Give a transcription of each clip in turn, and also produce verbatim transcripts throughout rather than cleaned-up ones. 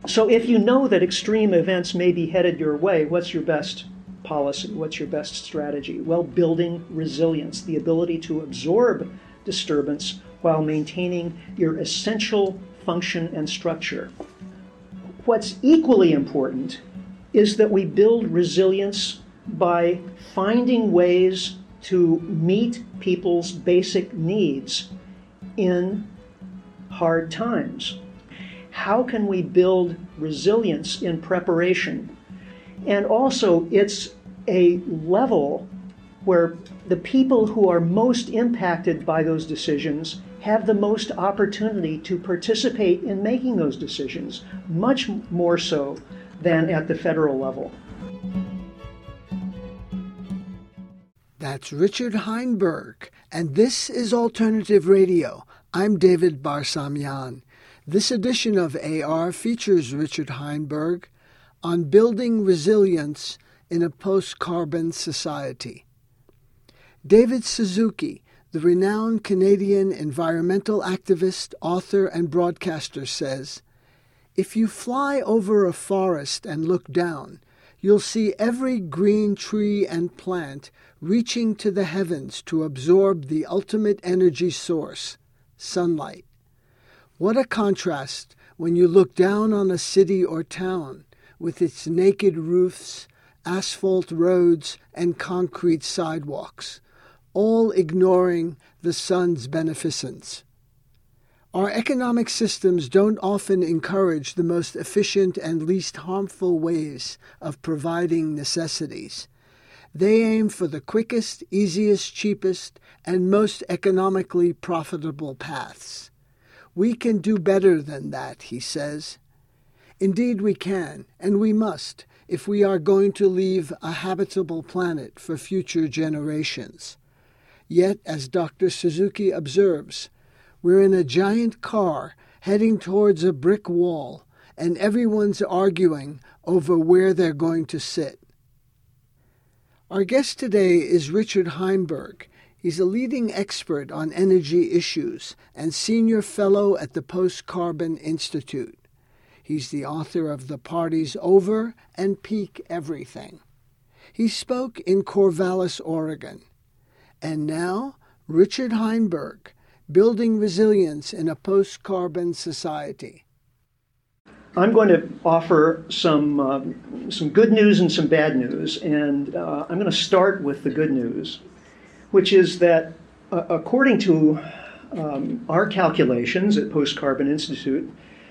So if you know that extreme events may be headed your way, what's your best policy? What's your best strategy? Well, building resilience, the ability to absorb disturbance while maintaining your essential function and structure. What's equally important is that we build resilience by finding ways to meet people's basic needs in hard times. How can we build resilience in preparation? And also, it's a level where the people who are most impacted by those decisions have the most opportunity to participate in making those decisions, much more so than at the federal level. That's Richard Heinberg, and this is Alternative Radio. I'm David Barsamian. This edition of A R features Richard Heinberg on building resilience in a post-carbon society. David Suzuki, the renowned Canadian environmental activist, author, and broadcaster, says, "If you fly over a forest and look down, you'll see every green tree and plant reaching to the heavens to absorb the ultimate energy source, sunlight. What a contrast when you look down on a city or town with its naked roofs, asphalt roads, and concrete sidewalks, all ignoring the sun's beneficence. Our economic systems don't often encourage the most efficient and least harmful ways of providing necessities. They aim for the quickest, easiest, cheapest, and most economically profitable paths. We can do better than that," he says. Indeed we can, and we must, if we are going to leave a habitable planet for future generations. Yet, as Doctor Suzuki observes, we're in a giant car heading towards a brick wall, and everyone's arguing over where they're going to sit. Our guest today is Richard Heinberg. He's a leading expert on energy issues and senior fellow at the Post-Carbon Institute. He's the author of The Party's Over and Peak Everything. He spoke in Corvallis, Oregon. And now, Richard Heinberg, Building Resilience in a Post-Carbon Society. I'm going to offer some uh, some good news and some bad news, and uh, I'm going to start with the good news, which is that uh, according to um, our calculations at Post-Carbon Institute,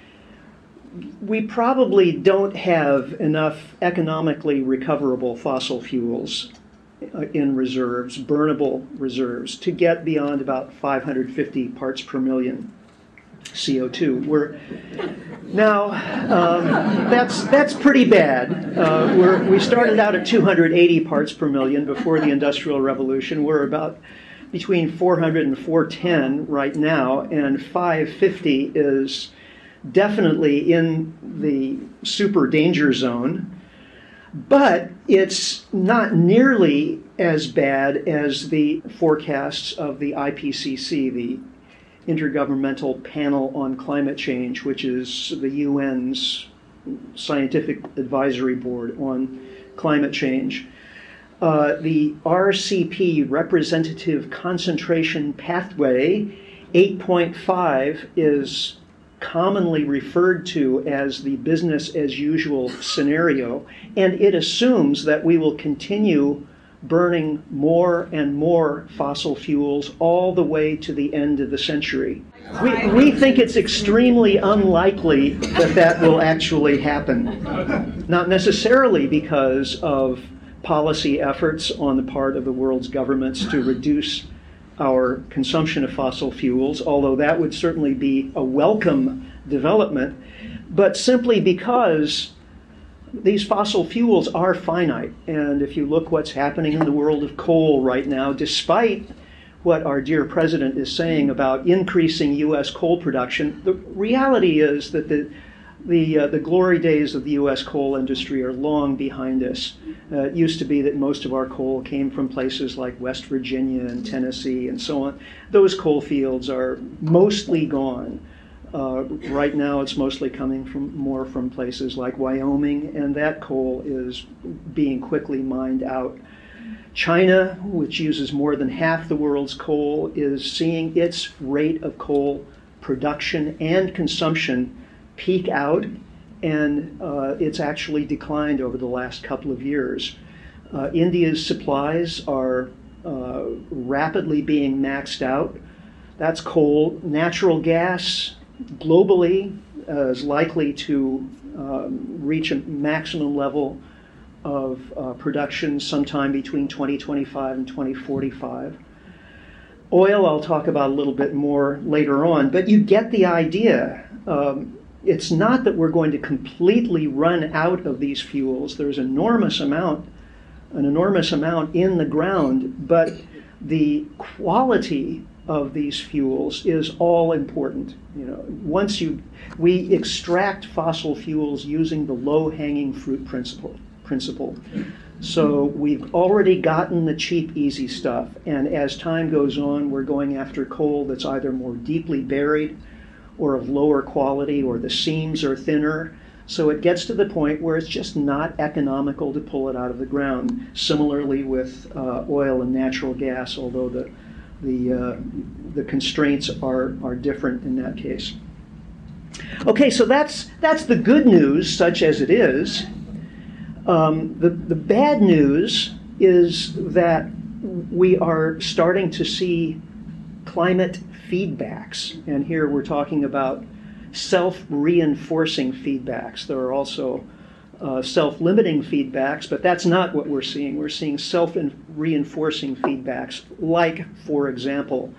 we probably don't have enough economically recoverable fossil fuels uh, in reserves, burnable reserves, to get beyond about five hundred fifty parts per million C O two. We're now um, that's that's pretty bad. Uh, we're, we started out at two hundred eighty parts per million before the Industrial Revolution. We're about between four hundred and four ten right now, and five fifty is definitely in the super danger zone. But it's not nearly as bad as the forecasts of the I P C C, the Intergovernmental Panel on Climate Change, which is the U N's scientific advisory board on climate change. Uh, the R C P, Representative Concentration Pathway, eight point five, is commonly referred to as the business as usual scenario, and it assumes that we will continue burning more and more fossil fuels all the way to the end of the century. We, we think it's extremely unlikely that that will actually happen. Not necessarily because of policy efforts on the part of the world's governments to reduce our consumption of fossil fuels, although that would certainly be a welcome development, but simply because these fossil fuels are finite. And if you look what's happening in the world of coal right now, despite what our dear president is saying about increasing U S coal production, the reality is that the the, uh, the glory days of the U S coal industry are long behind us. Uh, it used to be that most of our coal came from places like West Virginia and Tennessee and so on. Those coal fields are mostly gone. Uh, right now, it's mostly coming from more from places like Wyoming, and that coal is being quickly mined out. China, which uses more than half the world's coal, is seeing its rate of coal production and consumption peak out, and uh, it's actually declined over the last couple of years. Uh, India's supplies are uh, rapidly being maxed out. That's coal. Natural gas globally uh, is likely to um, reach a maximum level of uh, production sometime between twenty twenty-five and twenty forty-five. Oil, I'll talk about a little bit more later on, but you get the idea. Um, it's not that we're going to completely run out of these fuels. There's enormous amount, an enormous amount in the ground, but the quality of these fuels is all important. You know, once you, we extract fossil fuels using the low-hanging fruit principle. principle. So we've already gotten the cheap, easy stuff, and as time goes on, we're going after coal that's either more deeply buried or of lower quality, or the seams are thinner. So it gets to the point where it's just not economical to pull it out of the ground. Similarly with uh, oil and natural gas, although the the uh, the constraints are are different in that case. Okay, so that's that's the good news, such as it is. Um, the, the bad news is that we are starting to see climate feedbacks. And here we're talking about self-reinforcing feedbacks. There are also uh, self-limiting feedbacks, but that's not what we're seeing. We're seeing self-reinforcing feedbacks, like, for example,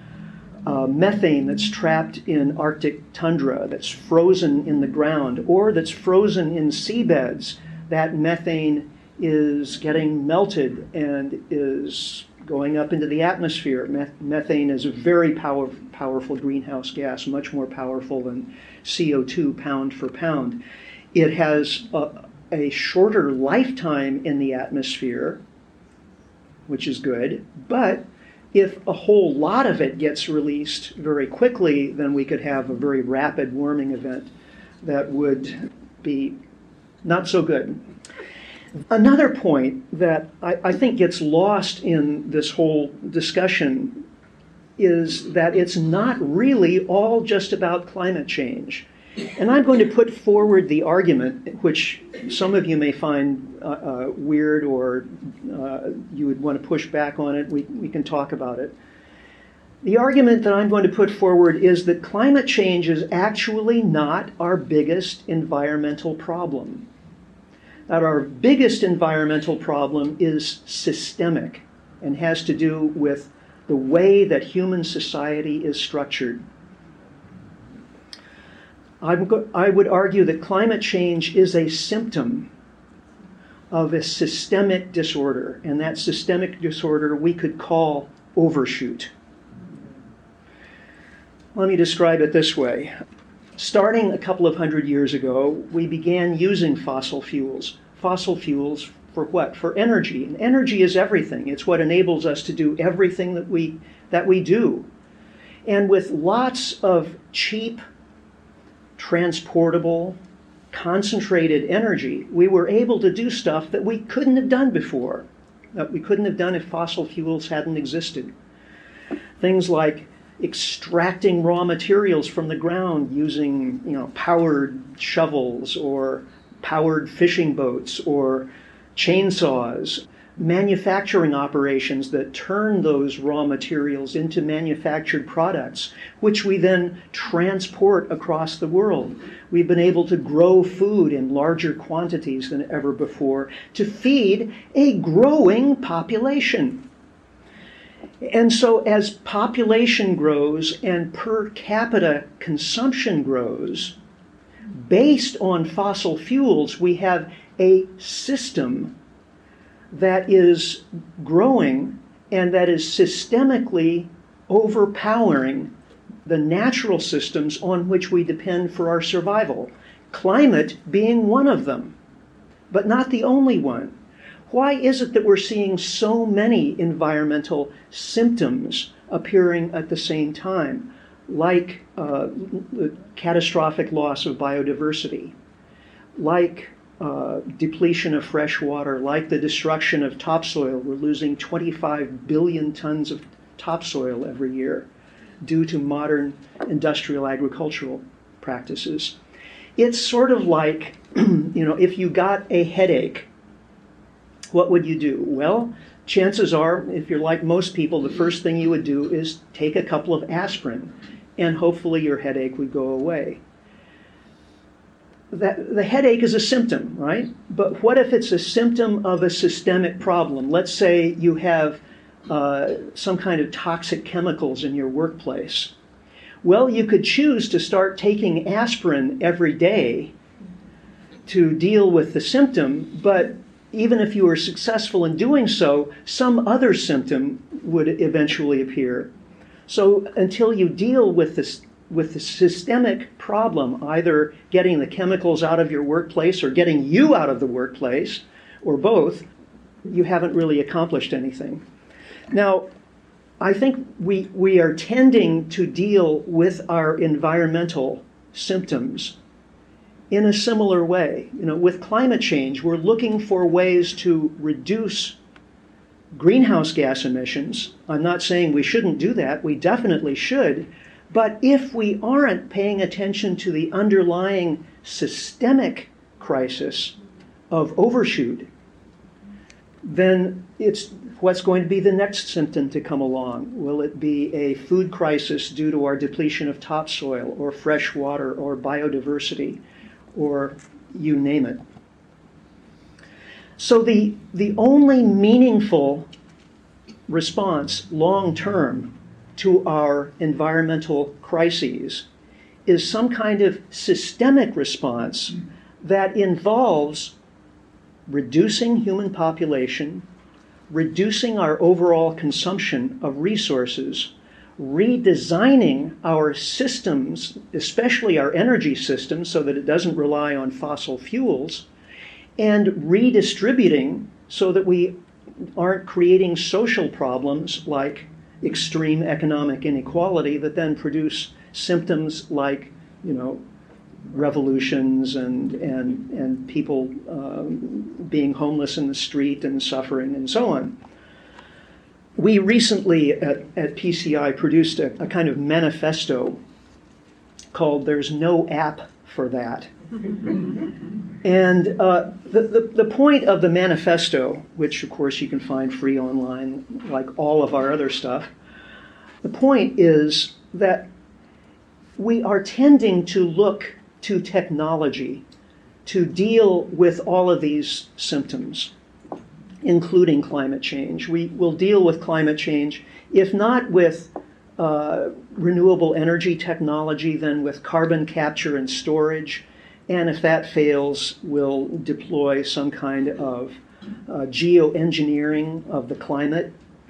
uh, methane that's trapped in Arctic tundra, that's frozen in the ground, or that's frozen in seabeds. That methane is getting melted and is going up into the atmosphere. Meth- methane is a very power- powerful greenhouse gas, much more powerful than C O two pound for pound. It has a, a shorter lifetime in the atmosphere, which is good, but if a whole lot of it gets released very quickly, then we could have a very rapid warming event that would be not so good. Another point that I, I think gets lost in this whole discussion is that it's not really all just about climate change. And I'm going to put forward the argument, which some of you may find uh, uh, weird, or uh, you would want to push back on it. We, we can talk about it. The argument that I'm going to put forward is that climate change is actually not our biggest environmental problem. That our biggest environmental problem is systemic and has to do with the way that human society is structured. I would argue that climate change is a symptom of a systemic disorder, and that systemic disorder we could call overshoot. Let me describe it this way. Starting a couple of hundred years ago, we began using fossil fuels. Fossil fuels for what? For energy. And energy is everything. It's what enables us to do everything that we that we do. And with lots of cheap, transportable, concentrated energy, we were able to do stuff that we couldn't have done before, that we couldn't have done if fossil fuels hadn't existed. Things like extracting raw materials from the ground using, you know, powered shovels or powered fishing boats or chainsaws, manufacturing operations that turn those raw materials into manufactured products, which we then transport across the world. We've been able to grow food in larger quantities than ever before to feed a growing population. And so as population grows and per capita consumption grows, based on fossil fuels, we have a system that is growing and that is systemically overpowering the natural systems on which we depend for our survival, climate being one of them, but not the only one. Why is it that we're seeing so many environmental symptoms appearing at the same time? like uh, the catastrophic loss of biodiversity, like uh, depletion of fresh water, like the destruction of topsoil. We're losing twenty-five billion tons of topsoil every year due to modern industrial agricultural practices. It's sort of like, you know, if you got a headache, what would you do? Well, chances are, if you're like most people, the first thing you would do is take a couple of aspirin, and hopefully your headache would go away. That, the headache is a symptom, right? But what if it's a symptom of a systemic problem? Let's say you have uh, some kind of toxic chemicals in your workplace. Well, you could choose to start taking aspirin every day to deal with the symptom, but even if you were successful in doing so, some other symptom would eventually appear. So until you deal with this, with the systemic problem, either getting the chemicals out of your workplace or getting you out of the workplace, or both, you haven't really accomplished anything. Now, I think we, we are tending to deal with our environmental symptoms in a similar way. You know, with climate change, we're looking for ways to reduce greenhouse gas emissions. I'm not saying we shouldn't do that. We definitely should. But if we aren't paying attention to the underlying systemic crisis of overshoot, then it's what's going to be the next symptom to come along? Will it be a food crisis due to our depletion of topsoil or fresh water or biodiversity, or you name it? So the, the only meaningful response long-term to our environmental crises is some kind of systemic response that involves reducing human population, reducing our overall consumption of resources, redesigning our systems, especially our energy systems, so that it doesn't rely on fossil fuels, and redistributing so that we aren't creating social problems like extreme economic inequality that then produce symptoms like, you know, revolutions and and and people um, being homeless in the street and suffering and so on. We recently at, at P C I produced a, a kind of manifesto called "There's No App for That." And uh, the, the, the point of the manifesto, which of course you can find free online like all of our other stuff, the point is that we are tending to look to technology to deal with all of these symptoms, including climate change. We will deal with climate change, if not with uh, renewable energy technology, then with carbon capture and storage. And if that fails, we'll deploy some kind of uh, geoengineering of the climate.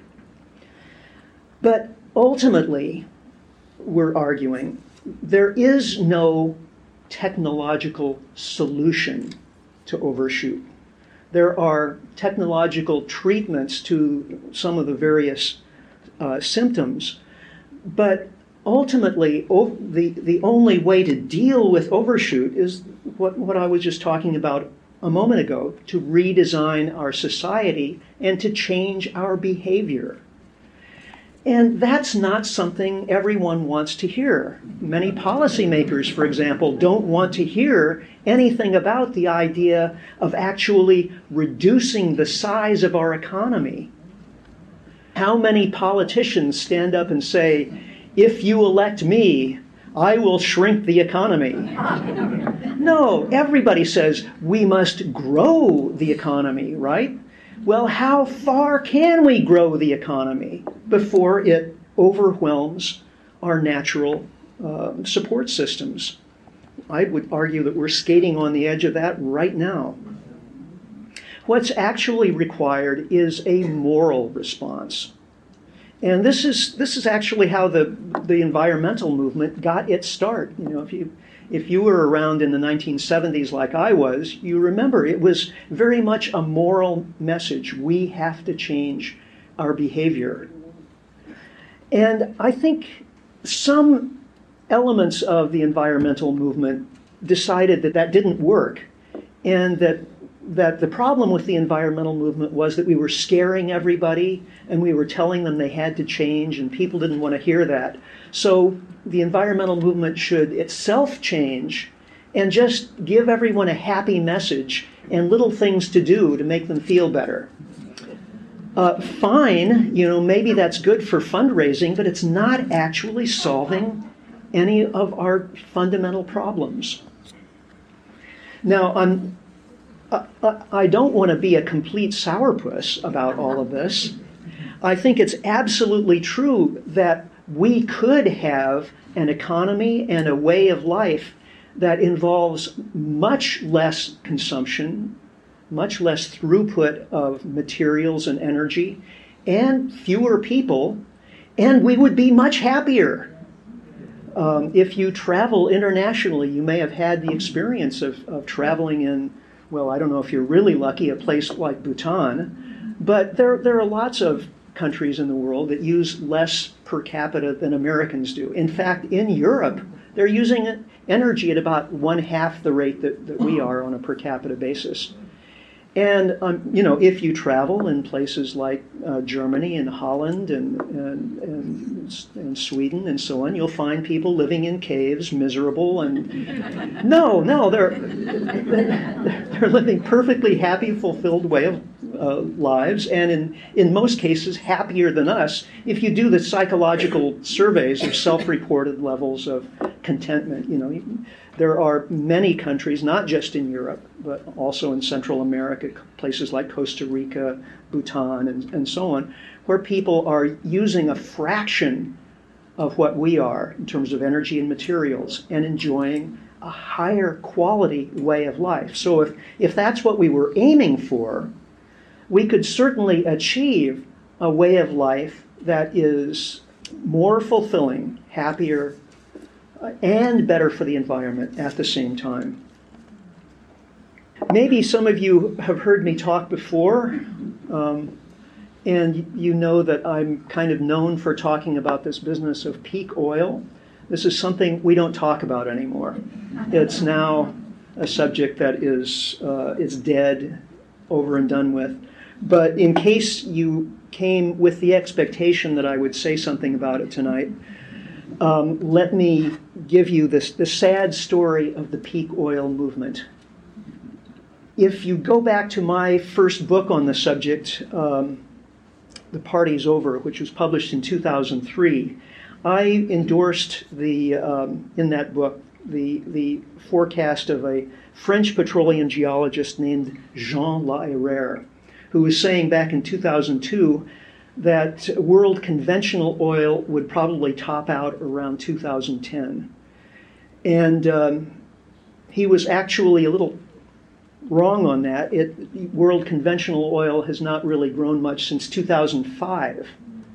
But ultimately, we're arguing, there is no technological solution to overshoot. There are technological treatments to some of the various uh, symptoms, but ultimately, o- the, the only way to deal with overshoot is what, what I was just talking about a moment ago, to redesign our society and to change our behavior. And that's not something everyone wants to hear. Many policymakers, for example, don't want to hear anything about the idea of actually reducing the size of our economy. How many politicians stand up and say, "If you elect me, I will shrink the economy"? No, everybody says we must grow the economy, right? Well, how far can we grow the economy before it overwhelms our natural uh, support systems? I would argue that we're skating on the edge of that right now. What's actually required is a moral response. And this is this is actually how the the environmental movement got its start. You know, if you if you were around in the nineteen seventies like I was, you remember it was very much a moral message. We have to change our behavior. And I think some elements of the environmental movement decided that that didn't work, and that that the problem with the environmental movement was that we were scaring everybody and we were telling them they had to change, and people didn't want to hear that. So the environmental movement should itself change and just give everyone a happy message and little things to do to make them feel better. Uh, fine, you know, maybe that's good for fundraising, but it's not actually solving any of our fundamental problems. Now, I'm, uh, I don't want to be a complete sourpuss about all of this. I think it's absolutely true that we could have an economy and a way of life that involves much less consumption, much less throughput of materials and energy, and fewer people, and we would be much happier. Um, if you travel internationally, you may have had the experience of, of traveling in, well, I don't know if you're really lucky, a place like Bhutan, but there, there are lots of countries in the world that use less per capita than Americans do. In fact, in Europe, they're using energy at about one half the rate that, that we are on a per capita basis. And, um, you know, if you travel in places like uh, Germany and Holland and, and, and, and Sweden and so on, you'll find people living in caves, miserable, and no, no, they're, they're living perfectly happy, fulfilled way of uh, lives, and in, in most cases happier than us if you do the psychological surveys of self-reported levels of contentment. You know, there are many countries, not just in Europe, but also in Central America, places like Costa Rica, Bhutan, and, and so on, where people are using a fraction of what we are in terms of energy and materials and enjoying a higher quality way of life. So if, if that's what we were aiming for, we could certainly achieve a way of life that is more fulfilling, happier, and better for the environment at the same time. Maybe some of you have heard me talk before, um, and you know that I'm kind of known for talking about this business of peak oil. This is something we don't talk about anymore. It's now a subject that is uh, is dead, over and done with. But in case you came with the expectation that I would say something about it tonight, Um, let me give you this, the sad story of the peak oil movement. If you go back to my first book on the subject, um, The Party's Over, which was published in two thousand three, I endorsed the um, in that book the, the forecast of a French petroleum geologist named Jean Laheyrière, who was saying back in two thousand two that world conventional oil would probably top out around two thousand ten. And um, he was actually a little wrong on that. It, world conventional oil has not really grown much since two thousand five.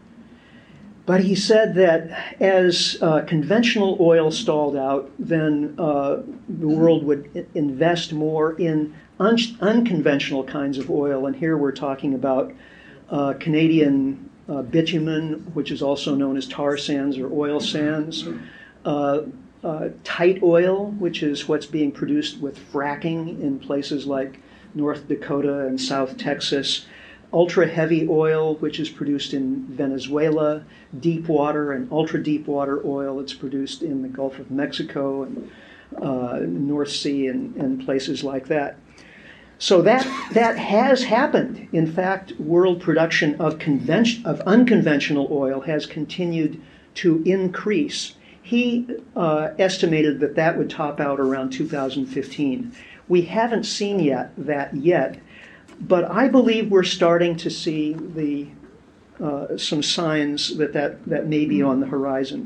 But he said that as uh, conventional oil stalled out, then uh, the world would invest more in un- unconventional kinds of oil. And here we're talking about Uh, Canadian uh, bitumen, which is also known as tar sands or oil sands, uh, uh, tight oil, which is what's being produced with fracking in places like North Dakota and South Texas, ultra heavy oil, which is produced in Venezuela, deep water and ultra deep water oil that's produced in the Gulf of Mexico and uh, North Sea and, and places like that. So that that has happened. In fact, world production of convention of unconventional oil has continued to increase. He uh, estimated that that would top out around two thousand fifteen. We haven't seen yet that yet, but I believe we're starting to see the uh, some signs that, that that may be on the horizon.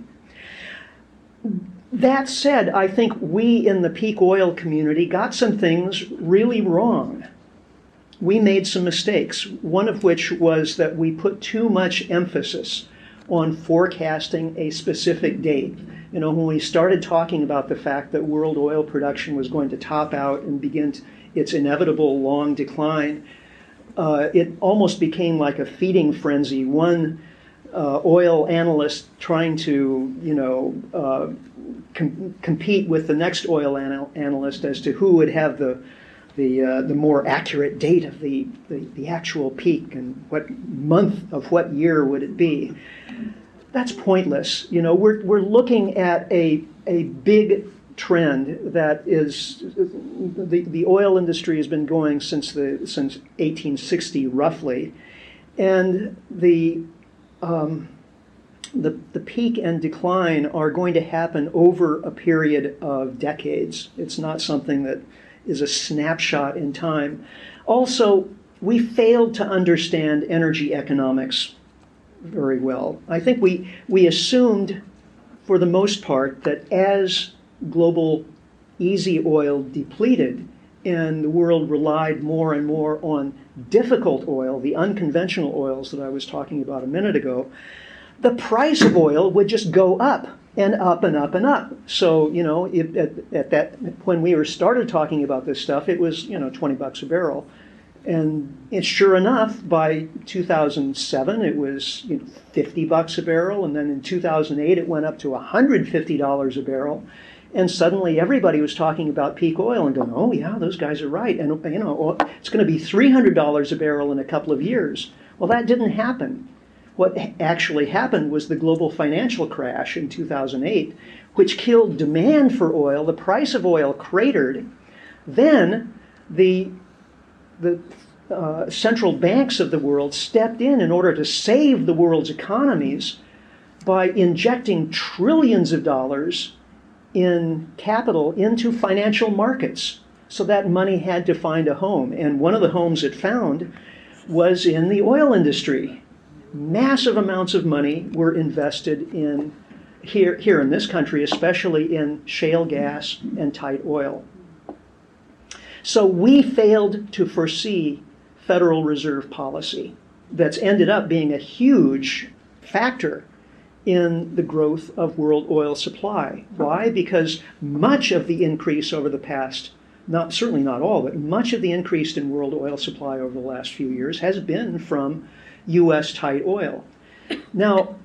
That said, I think we in the peak oil community got some things really wrong. We made some mistakes, one of which was that we put too much emphasis on forecasting a specific date. You know, when we started talking about the fact that world oil production was going to top out and begin its inevitable long decline, uh, it almost became like a feeding frenzy. One uh, oil analyst trying to, you know, uh, com- compete with the next oil anal- analyst as to who would have the the uh, the more accurate date of the, the, the actual peak and what month of what year would it be. That's pointless. You know, we're we're looking at a a big trend that is the the oil industry has been going since the since eighteen sixty roughly, and the um, the the peak and decline are going to happen over a period of decades. It's not something that is a snapshot in time. Also, we failed to understand energy economics very well. I think we we assumed, for the most part, that as global easy oil depleted and the world relied more and more on difficult oil, the unconventional oils that I was talking about a minute ago, the price of oil would just go up and up and up and up. So, you know, it, at, at that when we were started talking about this stuff, it was, you know, twenty bucks a barrel. And it, sure enough, by two thousand seven, it was, you know, fifty bucks a barrel. And then in two thousand eight, it went up to one hundred fifty dollars a barrel. And suddenly everybody was talking about peak oil and going, oh, yeah, those guys are right. And, you know, it's going to be three hundred dollars a barrel in a couple of years. Well, that didn't happen. What actually happened was the global financial crash in two thousand eight, which killed demand for oil. The price of oil cratered. Then the, the uh, central banks of the world stepped in in order to save the world's economies by injecting trillions of dollars in capital into financial markets. So that money had to find a home. And one of the homes it found was in the oil industry. Massive amounts of money were invested in, here, here in this country, especially in shale gas and tight oil. So we failed to foresee Federal Reserve policy that's ended up being a huge factor in the growth of world oil supply. Why? Because much of the increase over the past, not certainly not all, but much of the increase in world oil supply over the last few years has been from U S tight oil. Now,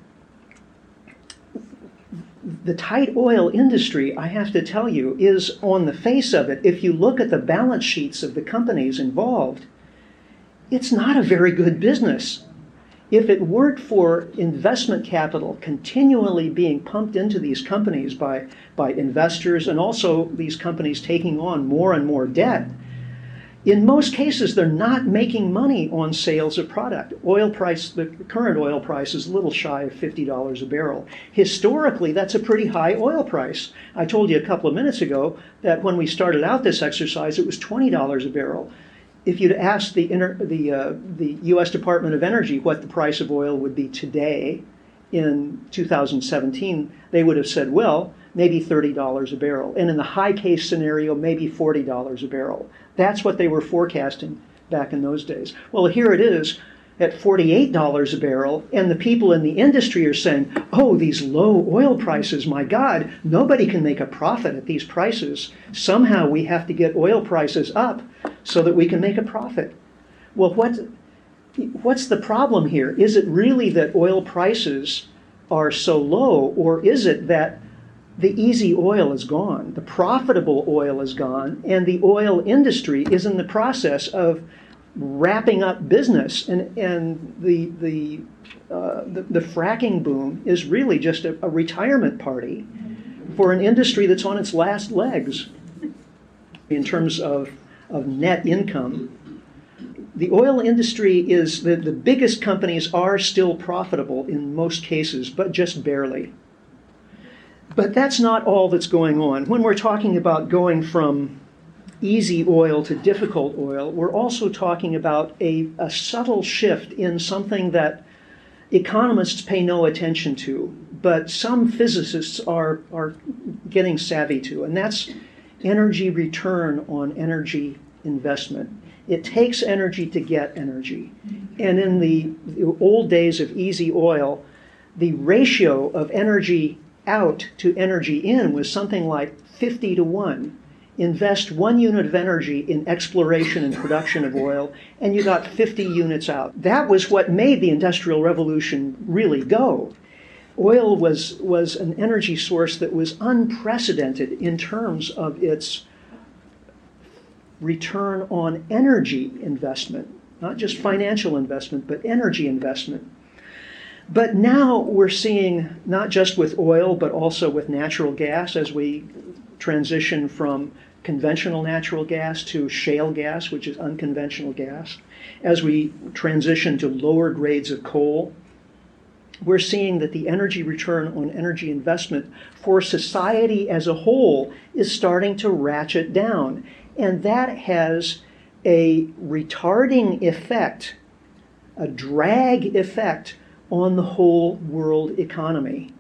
the tight oil industry, I have to tell you, is on the face of it, if you look at the balance sheets of the companies involved, it's not a very good business. If it weren't for investment capital continually being pumped into these companies by, by investors and also these companies taking on more and more debt, in most cases, they're not making money on sales of product. Oil price, the current oil price is a little shy of fifty dollars a barrel. Historically, that's a pretty high oil price. I told you a couple of minutes ago that when we started out this exercise, it was twenty dollars a barrel. If you'd asked the, inter, the, uh, the U S Department of Energy what the price of oil would be today in two thousand seventeen, they would have said, well, maybe thirty dollars a barrel. And in the high case scenario, maybe forty dollars a barrel. That's what they were forecasting back in those days. Well, here it is at forty-eight dollars a barrel, and the people in the industry are saying, oh, these low oil prices, my God, nobody can make a profit at these prices. Somehow we have to get oil prices up so that we can make a profit. Well, what, what's the problem here? Is it really that oil prices are so low, or is it that the easy oil is gone, the profitable oil is gone, and the oil industry is in the process of wrapping up business, and and the the uh, the, the fracking boom is really just a, a retirement party for an industry that's on its last legs in terms of of net income. The oil industry is the, the biggest companies are still profitable in most cases, but just barely. But that's not all that's going on. When we're talking about going from easy oil to difficult oil, we're also talking about a, a subtle shift in something that economists pay no attention to, but some physicists are, are getting savvy to, and that's energy return on energy investment. It takes energy to get energy. And in the, the old days of easy oil, the ratio of energy out to energy in was something like fifty to one. invest one unit of energy in exploration and production of oil, and you got fifty units out. That was what made the Industrial Revolution really go. Oil was, was an energy source that was unprecedented in terms of its return on energy investment, not just financial investment, but energy investment. But now we're seeing, not just with oil, but also with natural gas, as we transition from conventional natural gas to shale gas, which is unconventional gas, as we transition to lower grades of coal, we're seeing that the energy return on energy investment for society as a whole is starting to ratchet down. And that has a retarding effect, a drag effect on the whole world economy.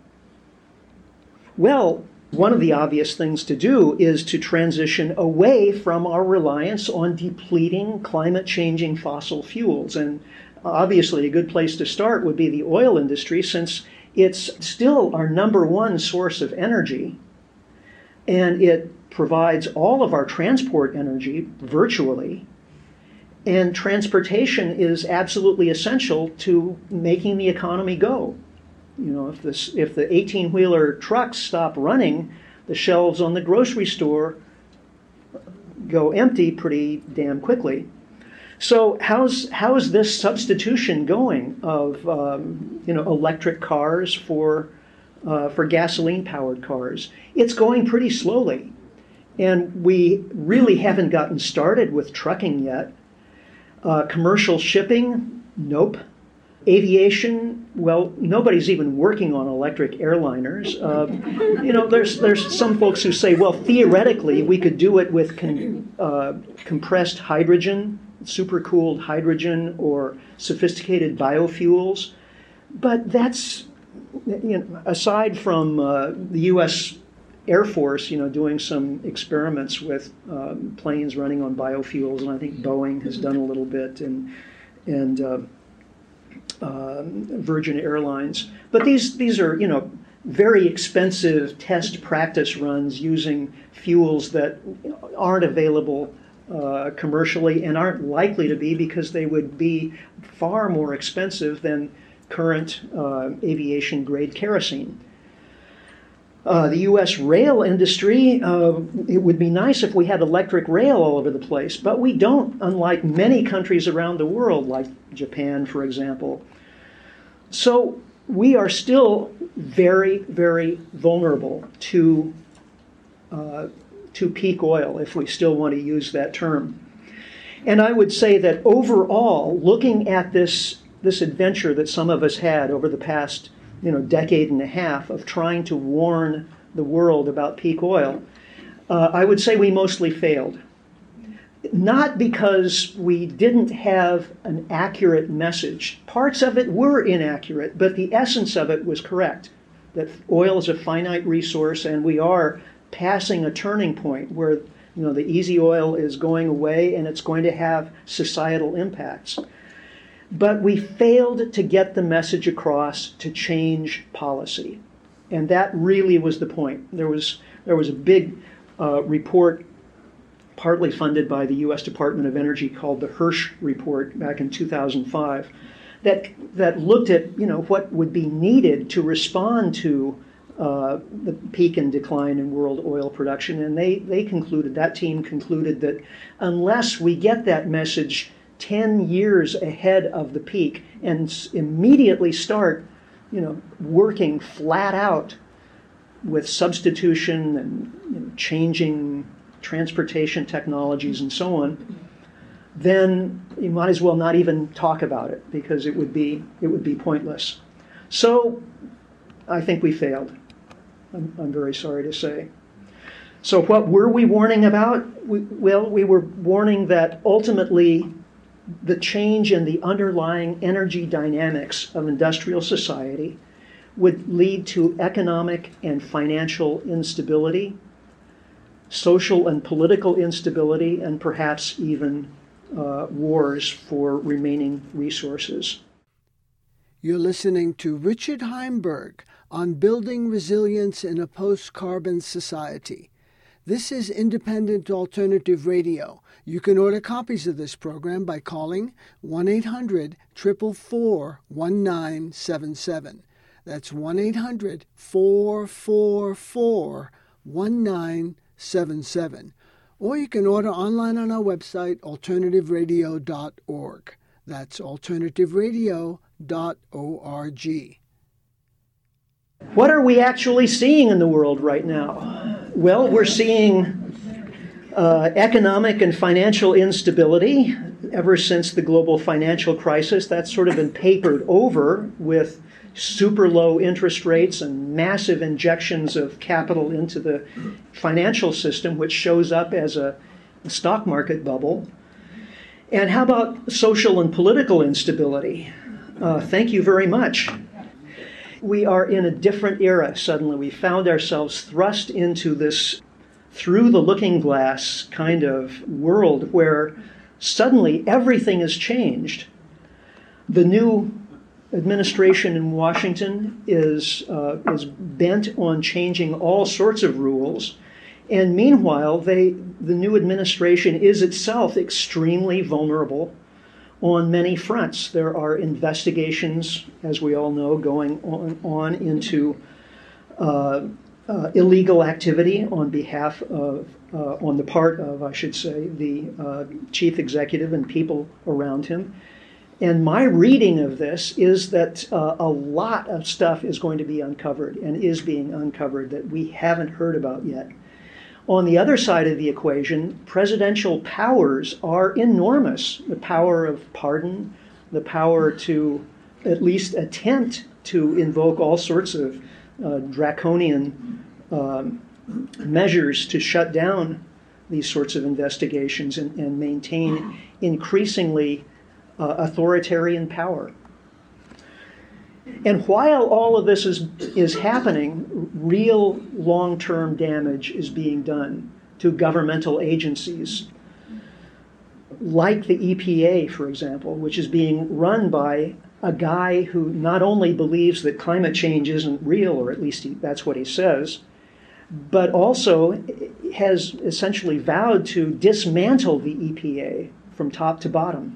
Well, one of the obvious things to do is to transition away from our reliance on depleting, climate-changing fossil fuels. And obviously a good place to start would be the oil industry, since it's still our number one source of energy, and it provides all of our transport energy virtually. And transportation is absolutely essential to making the economy go. You know, if this, if the eighteen-wheeler trucks stop running, the shelves on the grocery store go empty pretty damn quickly. So how's how is this substitution going of um, you know electric cars for uh, for gasoline-powered cars? It's going pretty slowly, and we really haven't gotten started with trucking yet. Uh, commercial shipping, nope. Aviation, well, nobody's even working on electric airliners. Uh, you know, there's there's some folks who say, well, theoretically, we could do it with con, uh, compressed hydrogen, supercooled hydrogen, or sophisticated biofuels. But that's, you know, aside from uh, the U S Air Force, you know, doing some experiments with um, planes running on biofuels, and I think Boeing has done a little bit, and and uh, uh, Virgin Airlines. But these these are, you know, very expensive test practice runs using fuels that aren't available uh, commercially and aren't likely to be, because they would be far more expensive than current uh, aviation grade kerosene. Uh, the U S rail industry, uh, it would be nice if we had electric rail all over the place, but we don't, unlike many countries around the world, like Japan, for example. So we are still very, very vulnerable to, uh, to peak oil, if we still want to use that term. And I would say that overall, looking at this, this adventure that some of us had over the past you know, decade and a half of trying to warn the world about peak oil, uh, I would say we mostly failed. Not because we didn't have an accurate message. Parts of it were inaccurate, but the essence of it was correct, that oil is a finite resource, and we are passing a turning point where you know, the easy oil is going away, and it's going to have societal impacts. But we failed to get the message across to change policy. And that really was the point. There was, there was a big uh, report, partly funded by the U S Department of Energy, called the Hirsch Report back in two thousand five, that, that looked at you know, what would be needed to respond to uh, the peak and decline in world oil production. And they, they concluded, that team concluded that unless we get that message ten years ahead of the peak and immediately start, you know, working flat out with substitution and you know, changing transportation technologies and so on, then you might as well not even talk about it, because it would be it would be pointless. So I think we failed. I'm, I'm very sorry to say. So what were we warning about? We, well, we were warning that ultimately the change in the underlying energy dynamics of industrial society would lead to economic and financial instability, social and political instability, and perhaps even uh, wars for remaining resources. You're listening to Richard Heimberg on Building Resilience in a Post-Carbon Society. This is Independent Alternative Radio. You can order copies of this program by calling one eight hundred, four four four, one nine seven seven. That's one eight hundred, four four four, one nine seven seven. Or you can order online on our website, alternative radio dot org. That's alternative radio dot org. What are we actually seeing in the world right now? Well, we're seeing uh, economic and financial instability ever since the global financial crisis. That's sort of been papered over with super low interest rates and massive injections of capital into the financial system, which shows up as a, a stock market bubble. And how about social and political instability? Uh, thank you very much. We are in a different era suddenly. We found ourselves thrust into this through the looking glass kind of world where suddenly everything has changed. The new administration in Washington is uh, is bent on changing all sorts of rules, and meanwhile, they the new administration is itself extremely vulnerable on many fronts. There are investigations, as we all know, going on, on into uh, uh, illegal activity on behalf of, uh, on the part of, I should say, the uh, chief executive and people around him. And my reading of this is that uh, a lot of stuff is going to be uncovered and is being uncovered that we haven't heard about yet. On the other side of the equation, presidential powers are enormous. The power of pardon, the power to at least attempt to invoke all sorts of uh, draconian um, measures to shut down these sorts of investigations and, and maintain increasingly uh, authoritarian power. And while all of this is, is happening, real long-term damage is being done to governmental agencies, like the E P A, for example, which is being run by a guy who not only believes that climate change isn't real, or at least he, that's what he says, but also has essentially vowed to dismantle the E P A from top to bottom.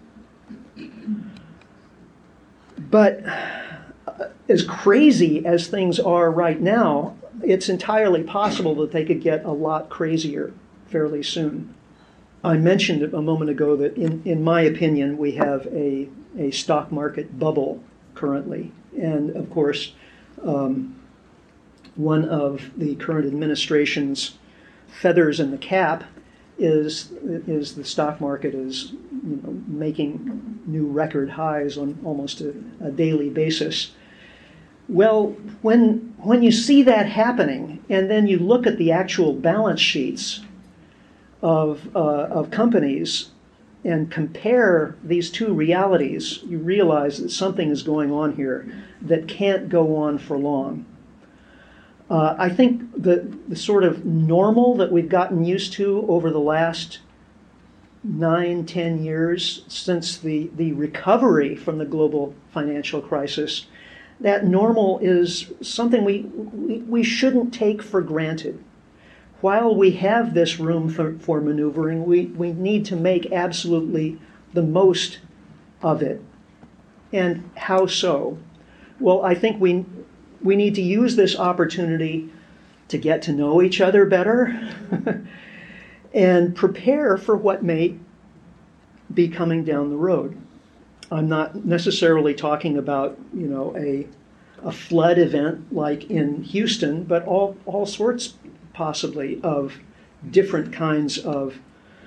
But as crazy as things are right now, it's entirely possible that they could get a lot crazier fairly soon. I mentioned a moment ago that in, in my opinion, we have a, a stock market bubble currently. And of course, um, one of the current administration's feathers in the cap is, is the stock market is you know, making new record highs on almost a, a daily basis. Well, when, when you see that happening, and then you look at the actual balance sheets of, uh, of companies and compare these two realities, you realize that something is going on here that can't go on for long. Uh, I think the, the sort of normal that we've gotten used to over the last nine, ten years since the, the recovery from the global financial crisis, that normal is something we, we, we shouldn't take for granted. While we have this room for, for maneuvering, we, we need to make absolutely the most of it. And how so? Well, I think we, we need to use this opportunity to get to know each other better and prepare for what may be coming down the road. I'm not necessarily talking about, you know, a, a flood event like in Houston, but all, all sorts possibly of different kinds of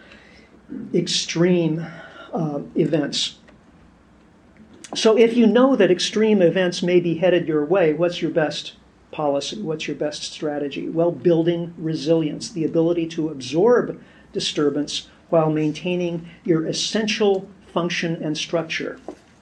extreme uh, events. So if you know that extreme events may be headed your way, what's your best policy? What's your best strategy? Well, building resilience, the ability to absorb disturbance while maintaining your essential function and structure.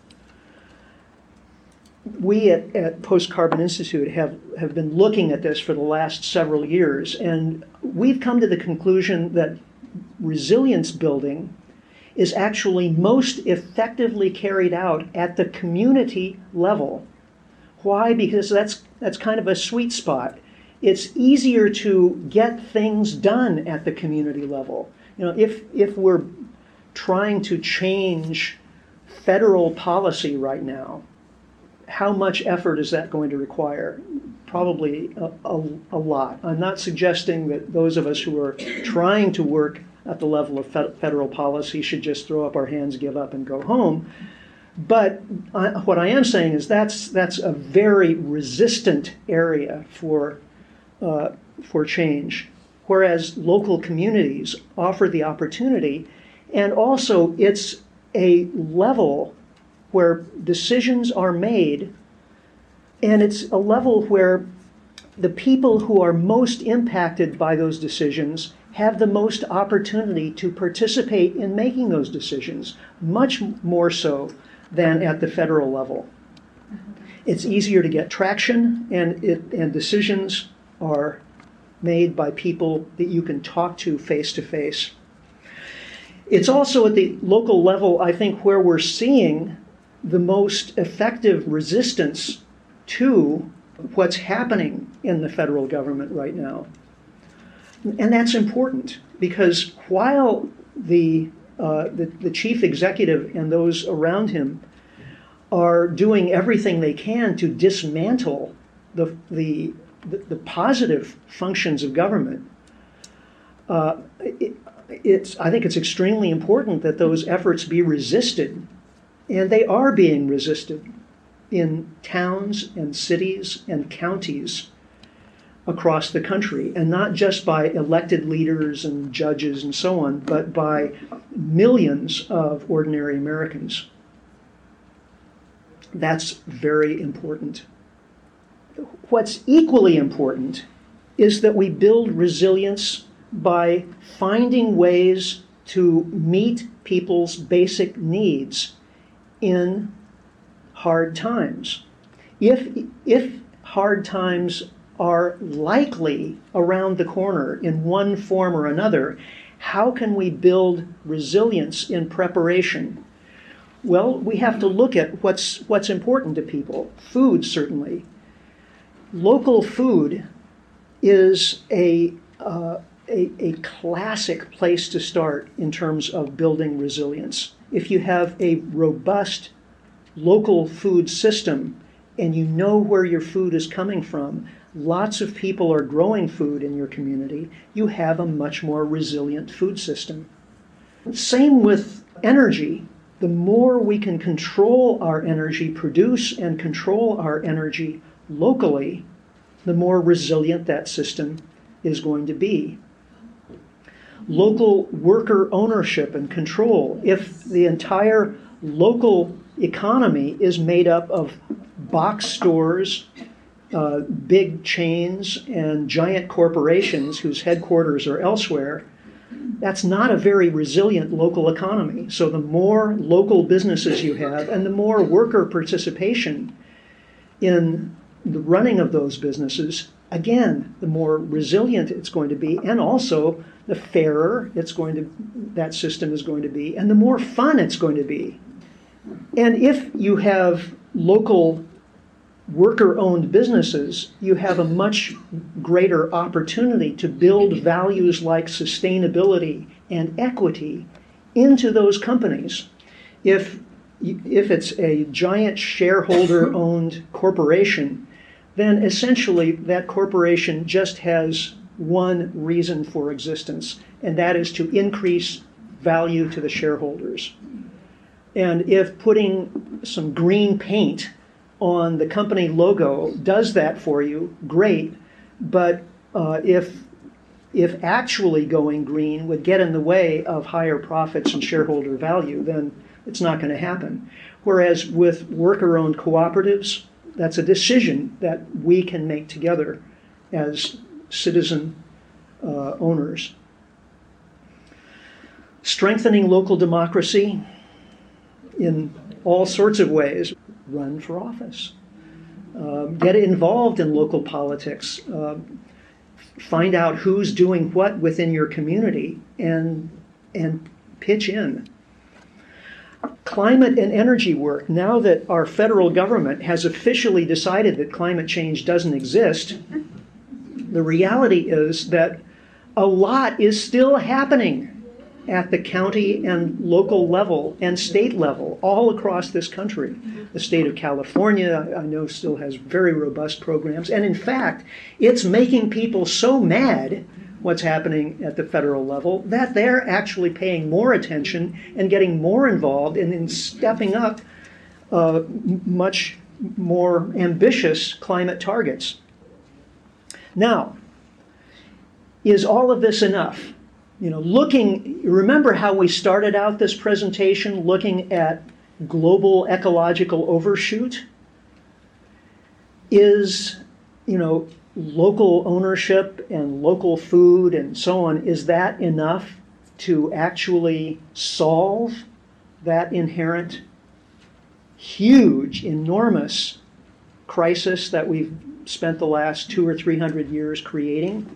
We at, at Post Carbon Institute have, have been looking at this for the last several years, and we've come to the conclusion that resilience building is actually most effectively carried out at the community level. Why? Because that's, that's kind of a sweet spot. it's easier to get things done at the community level. You know, if, if we're trying to change federal policy right now, how much effort is that going to require? Probably a, a, a lot. I'm not suggesting that those of us who are trying to work at the level of fe- federal policy should just throw up our hands, give up, and go home. But I, what I am saying is that's that's a very resistant area for uh, for change, whereas local communities offer the opportunity, and also it's a level where decisions are made, and it's a level where the people who are most impacted by those decisions have the most opportunity to participate in making those decisions, much more so than at the federal level. It's easier to get traction, and it and decisions are made by people that you can talk to face to face. It's also at the local level, I think, where we're seeing the most effective resistance to what's happening in the federal government right now. And that's important, because while the, uh, the, the chief executive and those around him are doing everything they can to dismantle the, the, the, the positive functions of government, uh, it, it's, I think it's extremely important that those efforts be resisted, and they are being resisted in towns and cities and counties across the country, and not just by elected leaders and judges and so on, but by millions of ordinary Americans. That's very important. What's equally important is that we build resilience by finding ways to meet people's basic needs in hard times. If, if hard times are likely around the corner in one form or another, how can we build resilience in preparation? Well, we have to look at what's, what's important to people. Food, certainly. Local food is a, uh, a, a classic place to start in terms of building resilience. If you have a robust local food system and you know where your food is coming from, lots of people are growing food in your community, you have a much more resilient food system. Same with energy. The more we can control our energy, produce and control our energy locally, the more resilient that system is going to be. Local worker ownership and control. If the entire local economy is made up of box stores, uh, big chains, and giant corporations whose headquarters are elsewhere, that's not a very resilient local economy. So the more local businesses you have and the more worker participation in the running of those businesses, again, the more resilient it's going to be, and also the fairer it's going to, that system is going to be, and the more fun it's going to be. And if you have local worker-owned businesses, you have a much greater opportunity to build values like sustainability and equity into those companies. If, if it's a giant shareholder-owned corporation, then essentially that corporation just has one reason for existence, and that is to increase value to the shareholders. And if putting some green paint on the company logo does that for you, great. But uh, if if actually going green would get in the way of higher profits and shareholder value, then it's not going to happen. Whereas with worker-owned cooperatives, that's a decision that we can make together as citizen uh, owners. Strengthening local democracy in all sorts of ways. Run for office. Uh, get involved in local politics. Uh, find out who's doing what within your community and, and pitch in. Climate and energy work. Now that our federal government has officially decided that climate change doesn't exist, The reality is that a lot is still happening at the county and local level and state level all across this country. The state of California, I know, still has very robust programs. And in fact, it's making people so mad what's happening at the federal level that they're actually paying more attention and getting more involved and in stepping up uh, much more ambitious climate targets. Now, is all of this enough? You know, looking, remember how we started out this presentation looking at global ecological overshoot? Is, you know, local ownership and local food and so on, is that enough to actually solve that inherent, huge, enormous crisis that we've spent the last two or three hundred years creating?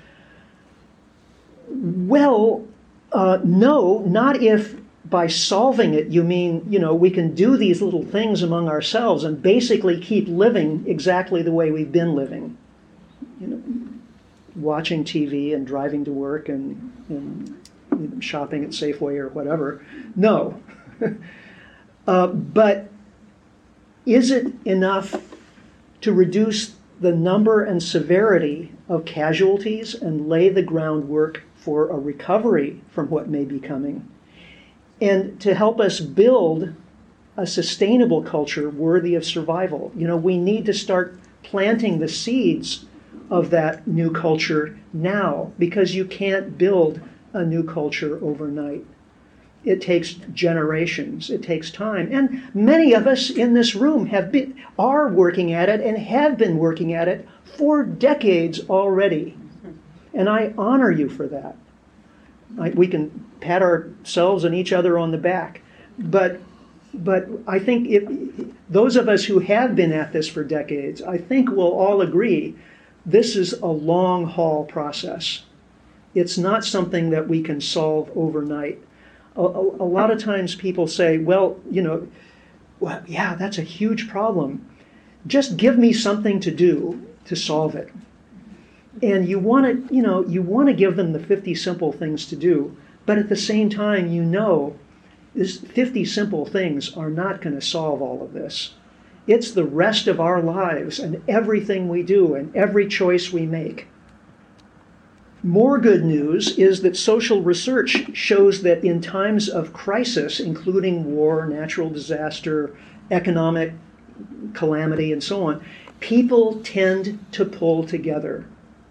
Well, uh, no, not if by solving it you mean, you know, we can do these little things among ourselves and basically keep living exactly the way we've been living. You know, watching T V and driving to work and, and you know, shopping at Safeway or whatever. No. uh, but is it enough to reduce the number and severity of casualties and lay the groundwork for a recovery from what may be coming, and to help us build a sustainable culture worthy of survival? You know, we need to start planting the seeds of that new culture now, because you can't build a new culture overnight. It takes generations, it takes time. And many of us in this room have been, are working at it and have been working at it for decades already. And I honor you for that. I, we can pat ourselves and each other on the back. But, but I think if, those of us who have been at this for decades, I think we'll all agree this is a long haul process. It's not something that we can solve overnight. A, a, a lot of times people say, well, you know, well, yeah, that's a huge problem. Just give me something to do to solve it. And you want to, you know, you want to give them the fifty simple things to do, but at the same time, you know, this fifty simple things are not going to solve all of this. It's the rest of our lives and everything we do and every choice we make. More good news is that social research shows that in times of crisis, including war, natural disaster, economic calamity, and so on, people tend to pull together.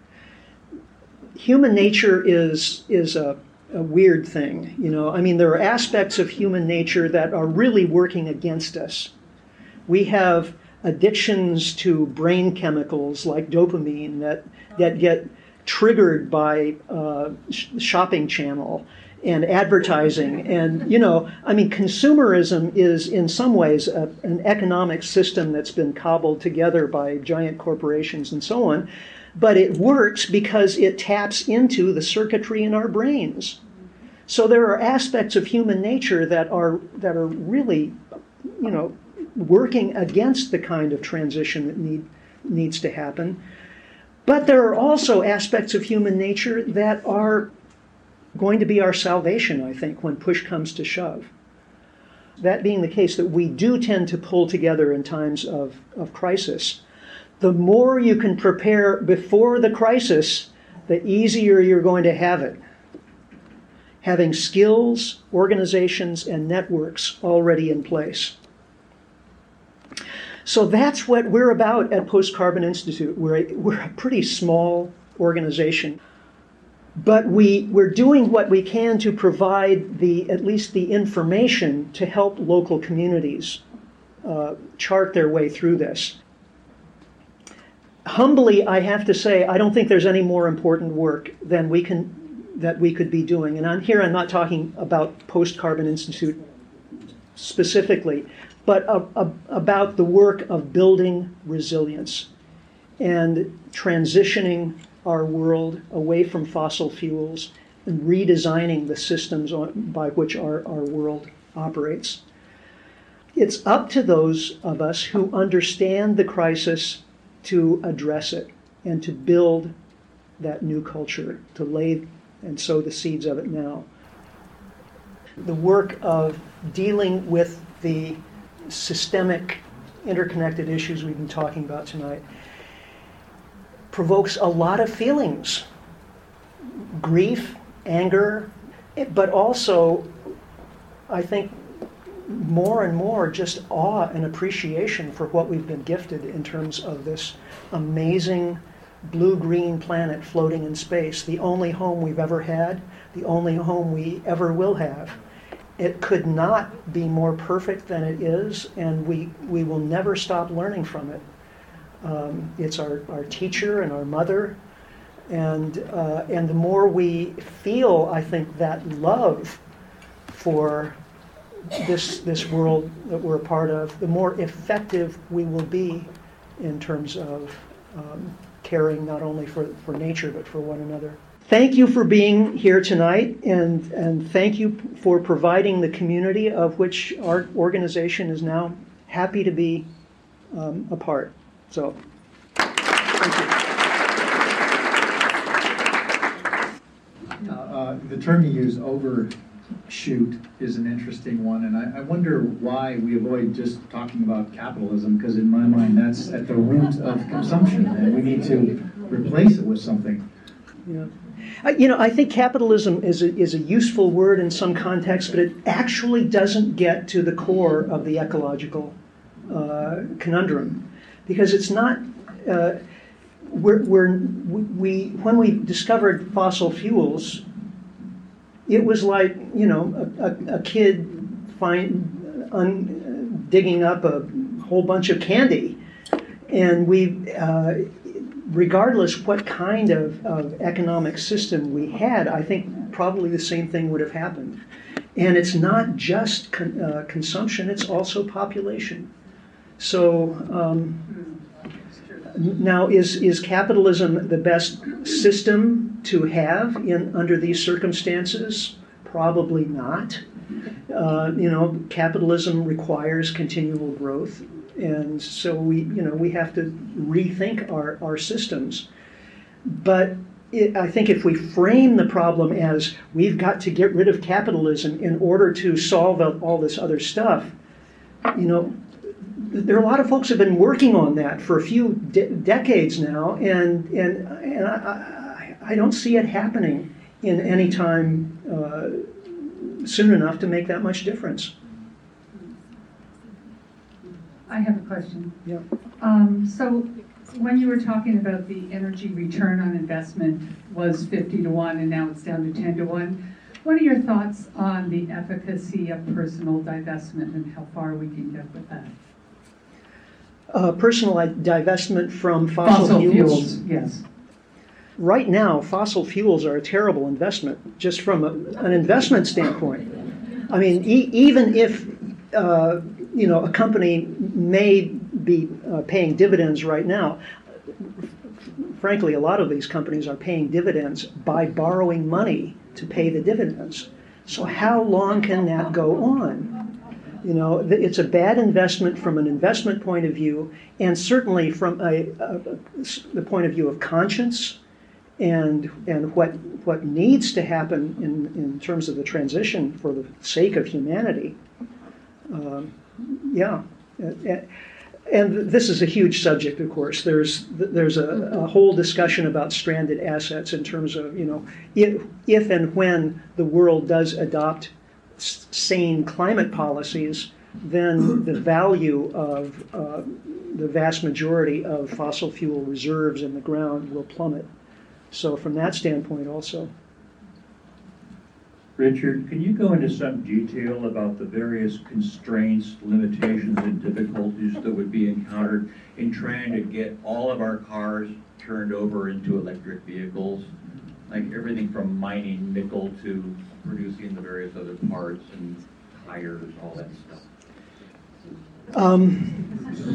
Human nature is, is a, a weird thing, you know. I mean, there are aspects of human nature that are really working against us. We have addictions to brain chemicals like dopamine that, that get triggered by uh, sh- shopping channel and advertising. And, you know, I mean, consumerism is in some ways a, an economic system that's been cobbled together by giant corporations and so on. But it works because it taps into the circuitry in our brains. So there are aspects of human nature that are that are really, you know, working against the kind of transition that need, needs to happen. But there are also aspects of human nature that are going to be our salvation, I think, when push comes to shove. That being the case, that we do tend to pull together in times of, of crisis. The more you can prepare before the crisis, the easier you're going to have it. Having skills, organizations, and networks already in place. So that's what we're about at Post Carbon Institute. We're a, we're a pretty small organization, but we, we're doing what we can to provide the at least the information to help local communities uh, chart their way through this. Humbly, I have to say, I don't think there's any more important work than we can that we could be doing. And I'm here, I'm not talking about Post Carbon Institute specifically, but uh, uh, about the work of building resilience and transitioning our world away from fossil fuels and redesigning the systems on, by which our, our world operates. It's up to those of us who understand the crisis to address it and to build that new culture, to lay and sow the seeds of it now. The work of dealing with the systemic, interconnected issues we've been talking about tonight provokes a lot of feelings. Grief, anger, but also, I think, more and more just awe and appreciation for what we've been gifted in terms of this amazing blue-green planet floating in space, the only home we've ever had, the only home we ever will have. It could not be more perfect than it is, and we, we will never stop learning from it. Um, it's our, our teacher and our mother, and, uh, and the more we feel, I think, that love for this, this world that we're a part of, the more effective we will be in terms of um, caring not only for, for nature, but for one another. Thank you for being here tonight, and, and thank you for providing the community of which our organization is now happy to be um, a part. So, thank you. Uh, uh, the term you use, overshoot, is an interesting one, and I, I wonder why we avoid just talking about capitalism, because in my mind that's at the root of consumption, and we need to replace it with something. Yeah. I, you know, I think capitalism is a, is a useful word in some contexts, but it actually doesn't get to the core of the ecological uh, conundrum, because it's not. Uh, we're, we're, we when we discovered fossil fuels, it was like, you know, a, a, a kid find un, digging up a whole bunch of candy, and we. Uh, Regardless what kind of, of economic system we had, I think probably the same thing would have happened. And it's not just con, uh, consumption, it's also population. So um, now is, is capitalism the best system to have in under these circumstances? Probably not. Uh, you know, capitalism requires continual growth. And so we, you know, we have to rethink our, our systems. But it, I think if we frame the problem as we've got to get rid of capitalism in order to solve all this other stuff, you know, there are a lot of folks who have been working on that for a few de- decades now, and and and I, I, I don't see it happening in any time uh, soon enough to make that much difference. I have a question. Yeah. Um, so when you were talking about the energy return on investment was fifty to one and now it's down to ten to one, what are your thoughts on the efficacy of personal divestment and how far we can get with that? Uh, personal divestment from fossil, fossil fuels? fuels, yes. Right now, fossil fuels are a terrible investment, just from a, an investment standpoint. I mean, e- even if uh, you know, a company may be uh, paying dividends right now. Frankly, a lot of these companies are paying dividends by borrowing money to pay the dividends. So how long can that go on? You know, it's a bad investment from an investment point of view, and certainly from a, a, a, the point of view of conscience and and what what needs to happen in, in terms of the transition for the sake of humanity. Um, Yeah, and this is a huge subject, of course. There's there's a, a whole discussion about stranded assets in terms of, you know, if, if and when the world does adopt sane climate policies, then the value of uh, the vast majority of fossil fuel reserves in the ground will plummet. So from that standpoint also. Richard, can you go into some detail about the various constraints, limitations, and difficulties that would be encountered in trying to get all of our cars turned over into electric vehicles? Like everything from mining nickel to producing the various other parts and tires, all that stuff. Um,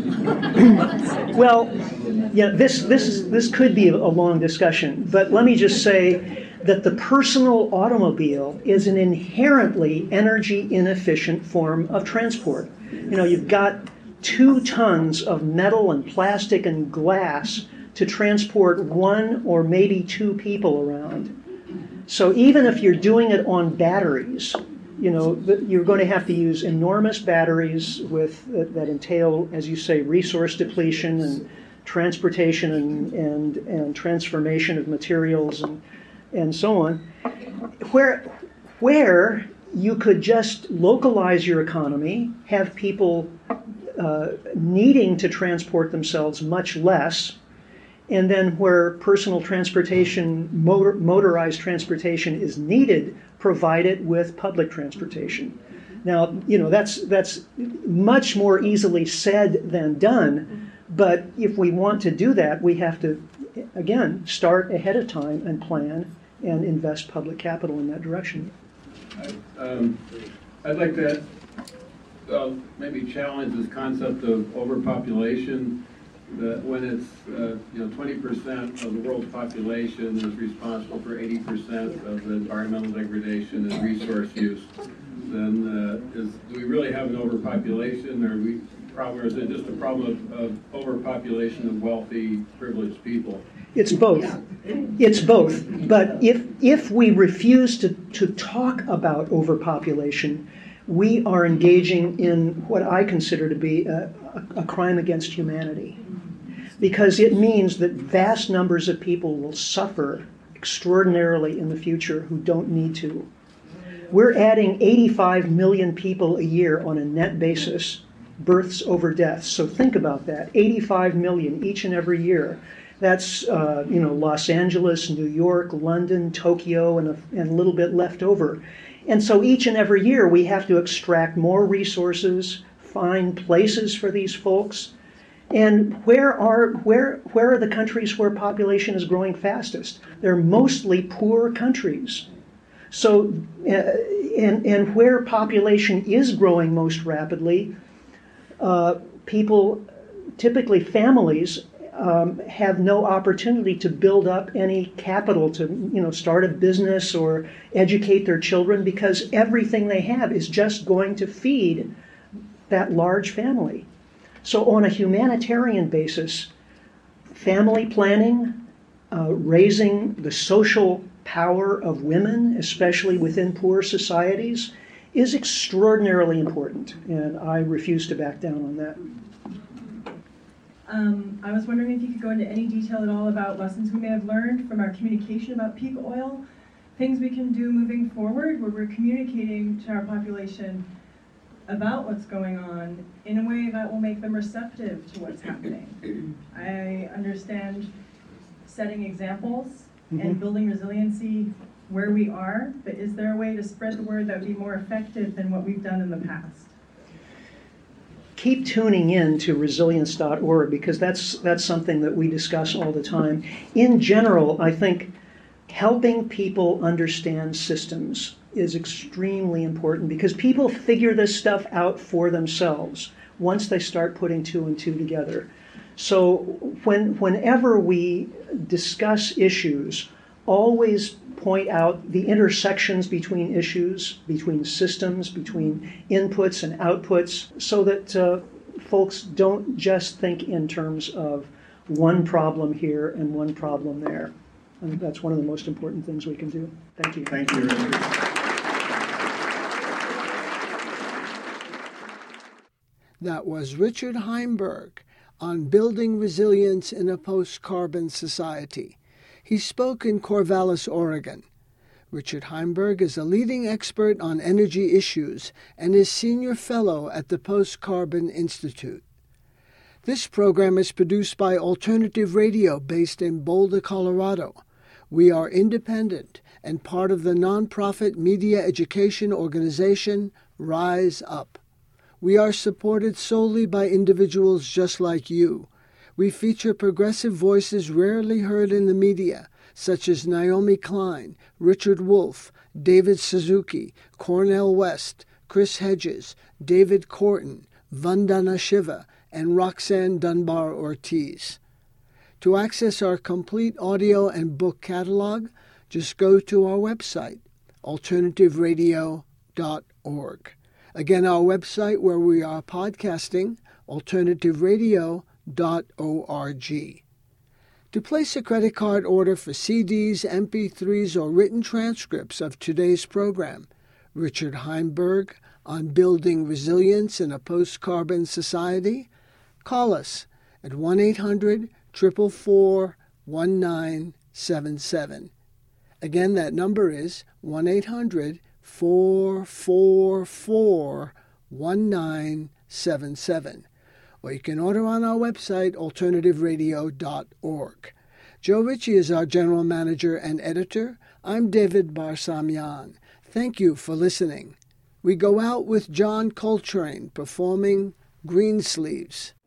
well, yeah, this this this could be a long discussion, but let me just say that the personal automobile is an inherently energy inefficient form of transport. You know, you've got two tons of metal and plastic and glass to transport one or maybe two people around. So even if you're doing it on batteries, you know, you're going to have to use enormous batteries with uh, that entail, as you say, resource depletion and transportation and, and, and transformation of materials and, and so on. Where, where you could just localize your economy, have people uh, needing to transport themselves much less, and then where personal transportation, motor, motorized transportation is needed, provide it with public transportation. Now, you know, that's, that's much more easily said than done, but if we want to do that, we have to, again, start ahead of time and plan and invest public capital in that direction. Um, I'd like to uh, maybe challenge this concept of overpopulation. That when it's uh, you know twenty percent of the world's population is responsible for eighty percent of the environmental degradation and resource use, then uh, is do we really have an overpopulation, or we problem, or is it just a problem of, of overpopulation of wealthy, privileged people? It's both. It's both. But if if we refuse to, to talk about overpopulation, we are engaging in what I consider to be a, a, a crime against humanity. Because it means that vast numbers of people will suffer extraordinarily in the future who don't need to. We're adding eighty-five million people a year on a net basis, births over deaths. So think about that, eighty-five million each and every year. That's uh, you know Los Angeles, New York, London, Tokyo, and a, and a little bit left over. And so each and every year we have to extract more resources, find places for these folks. And where are where where are the countries where population is growing fastest? They're mostly poor countries. So uh, and and where population is growing most rapidly, uh, people, typically families, um, have no opportunity to build up any capital to you know start a business or educate their children, because everything they have is just going to feed that large family. So on a humanitarian basis, family planning, uh, raising the social power of women, especially within poor societies, is extraordinarily important, and I refuse to back down on that. Um, I was wondering if you could go into any detail at all about lessons we may have learned from our communication about peak oil, things we can do moving forward where we're communicating to our population about what's going on in a way that will make them receptive to what's happening. I understand setting examples mm-hmm. and building resiliency where we are, but is there a way to spread the word that would be more effective than what we've done in the past? Keep tuning in to resilience dot org, because that's that's something that we discuss all the time. In general, I think helping people understand systems is extremely important, because people figure this stuff out for themselves once they start putting two and two together. So when whenever we discuss issues, always point out the intersections between issues, between systems, between inputs and outputs, so that uh, folks don't just think in terms of one problem here and one problem there. I think that's one of the most important things we can do. Thank you. Thank you, Richard. That was Richard Heinberg on building resilience in a post-carbon society. He spoke in Corvallis, Oregon. Richard Heinberg is a leading expert on energy issues and is senior fellow at the Post-Carbon Institute. This program is produced by Alternative Radio based in Boulder, Colorado. We are independent and part of the nonprofit media education organization Rise Up. We are supported solely by individuals just like you. We feature progressive voices rarely heard in the media, such as Naomi Klein, Richard Wolff, David Suzuki, Cornel West, Chris Hedges, David Corton, Vandana Shiva, and Roxanne Dunbar Ortiz. To access our complete audio and book catalog, just go to our website, alternative radio dot org. Again, our website where we are podcasting, alternative radio dot org. To place a credit card order for C Ds, M P threes, or written transcripts of today's program, Richard Heinberg on Building Resilience in a Post-Carbon Society, call us at one eight hundred, four four four, one nine seven seven. Again, that number is one eight hundred, four four four, one nine seven seven. Or you can order on our website, alternative radio dot org. Joe Ritchie is our general manager and editor. I'm David Barsamian. Thank you for listening. We go out with John Coltrane performing Greensleeves.